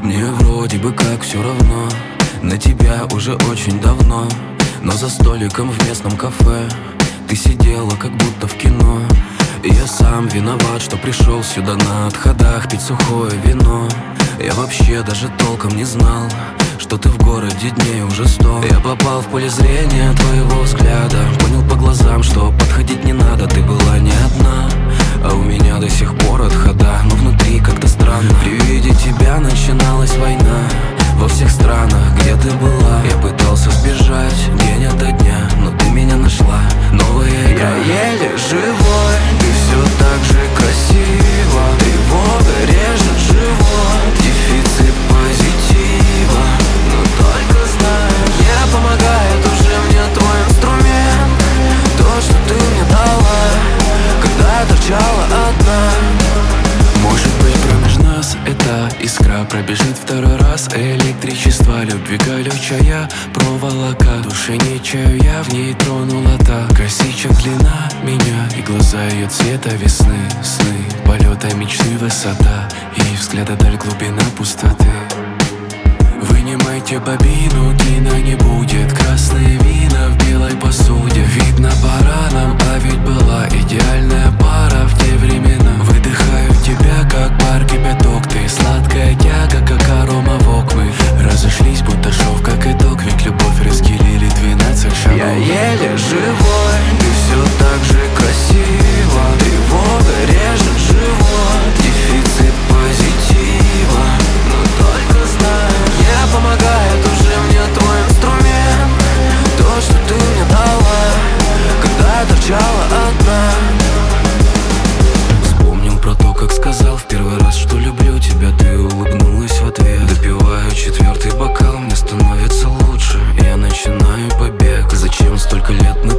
Мне вроде бы как все равно на тебя уже очень давно, но за столиком в местном кафе ты сидела как будто в кино. И я сам виноват, что пришел сюда на отходах пить сухое вино. Я вообще даже толком не знал, что ты в городе дней уже 100. Я попал в поле зрения твоего взгляда, понял по глазам, что подходить не надо. Ты была не одна, а у меня до сих пор отхода, но внутри как-то странно. При виде тебя начиналась война во всех странах, где ты была. Я пытался сбежать день ото дня, но ты меня нашла. Новая игра. Я еле живой, ты все так же красиво. Тревога режет живот, дефицит позитива. Но только знаешь, не помогает уже мне твой инструмент. То, что ты мне дала, когда я торчала одна. Может быть, промеж нас эта искра пробежит второй раз. Электричество любви колючая проволока, души не чаю, я в ней тронула так. Косичек длина меня и глаза ее цвета весны. Сны, полета мечты, высота и взгляда даль, глубина пустоты. Вынимайте бобину, кино не будет. Красные вина в белой посуде. Видно пора нам, а ведь была идеальная пара в те времена. Выдыхаю тебя, как пар кипяток. Ты сладкая тяга, как арома вок. Мы разошлись, будто шов, как итог. Ведь любовь разделили 12 шагов. Я еле живой, ты все так же красиво. Тревога режет живот, дефицит позитива. Но только знаешь, не помогает уже мне твой инструмент. То, что ты мне дала, когда я торчала одна. Вспомнил про то, как сказал в первый раз, что люблю тебя. Ты улыбнулась в ответ. Допиваю 4-й бокал, мне становится лучше. Я начинаю побег. Зачем столько лет